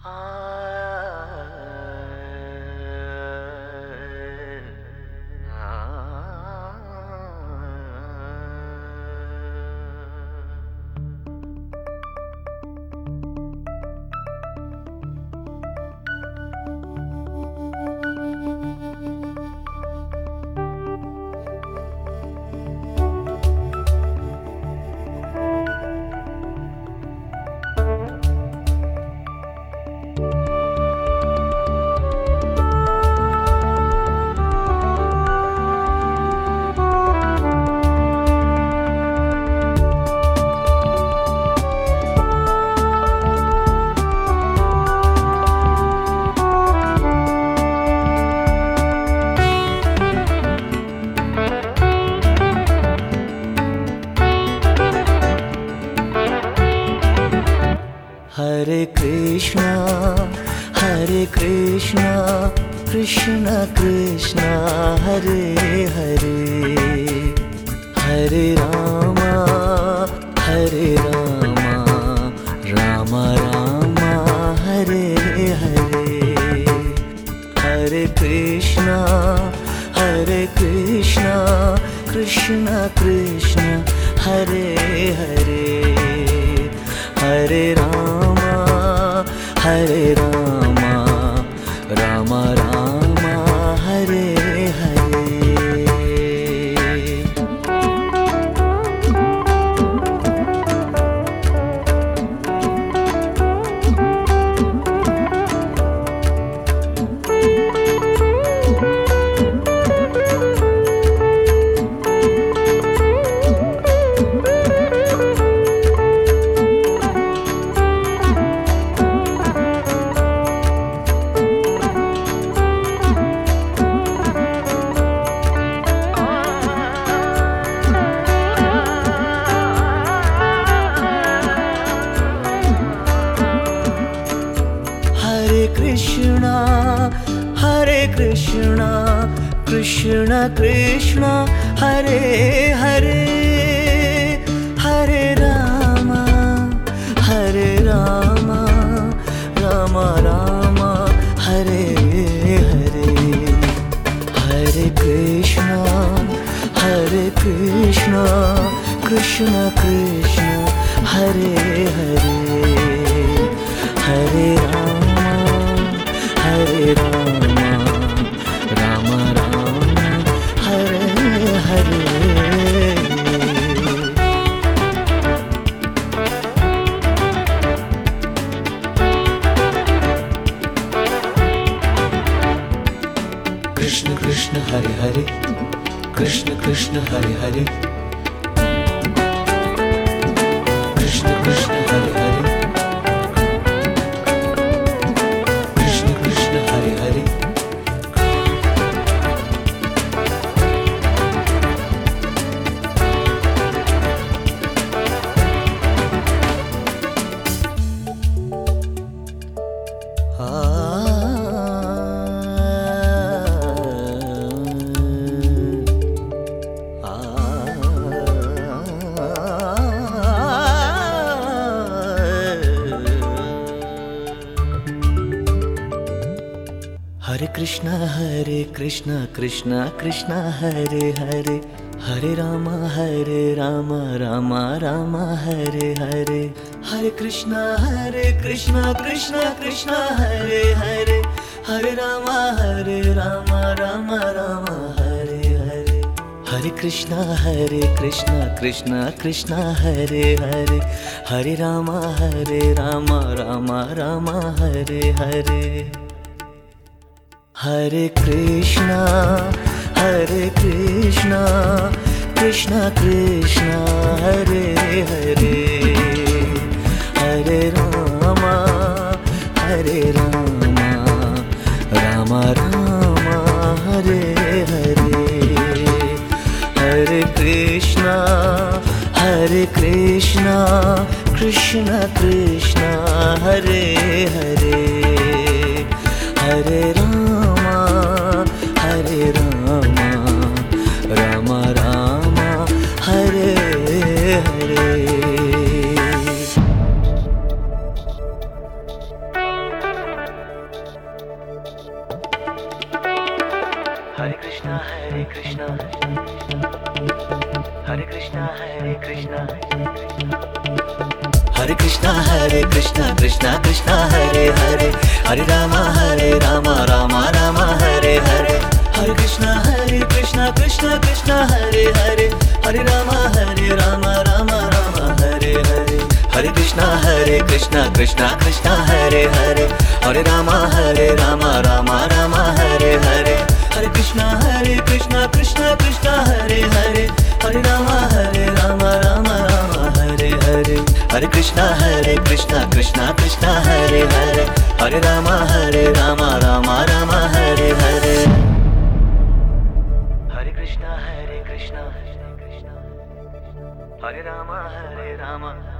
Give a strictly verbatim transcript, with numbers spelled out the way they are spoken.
Hare Krishna, Hare Krishna, Krishna Krishna, Hare Hare, Hare Rama, Hare Rama, Rama Rama, Hare Hare, Hare Krishna, Hare Krishna, Krishna Krishna, Hare Hare, Hare Rama, Hare Rama, Rama Rama, Hare Hare. Krishna, Hare Krishna, Krishna Krishna, Hare Hare, Hare Rama, Hare Rama, Rama Rama, Hare Hare, Hare Krishna, Hare Krishna, Krishna Krishna, Hare Hare, Hare Rama, Hare Rama, Rama Rama, Hare Hare. Krishna Krishna Hare Hare, Krishna Krishna Hare Hare, Krishna Krishna Hare Hare, Krishna Krishna Hare Hare. Hare Krishna, Hare Krishna, Krishna Krishna, Hare Hare, Hare Rama, Hare Rama, Rama Rama, Hare Hare, Hare Krishna, Hare Krishna, Krishna Krishna, Hare Hare, Hare Rama, Hare Rama, Rama Rama, Hare Hare, Hare Krishna, Hare Krishna, Krishna Krishna, Hare Hare, Hare Rama, Hare Rama, Rama Rama, Hare Hare. Hare Krishna, Hare Krishna, Krishna Krishna, Hare Hare, Hare Rama, Hare Rama, Rama Rama, Hare Hare, Hare Krishna, Hare Krishna, Krishna Krishna, Hare Hare, Hare Rama, Hare Rama, Rama Rama, Hare Hare. Hare Krishna Hare Krishna Krishna Krishna Hare Hare Hare Rama Hare Rama Rama Rama Hare Hare Hare Krishna Hare Krishna Krishna Krishna Hare Hare Hare Rama Hare Rama Rama Rama Hare Hare Hare Krishna Hare Krishna Krishna Krishna Hare Hare Hare Rama Hare Rama Rama Rama Hare Hare Hare Krishna Hare Krishna Krishna Krishna Hare Hare Hare Rama Hare Rama Rama Rama Hare Hare Hare Krishna Hare Krishna Krishna Krishna Hare Hare Hare Rama Hare Rama Rama Rama Hare Hare Hare Krishna Hare Krishna Hare Rama Hare Rama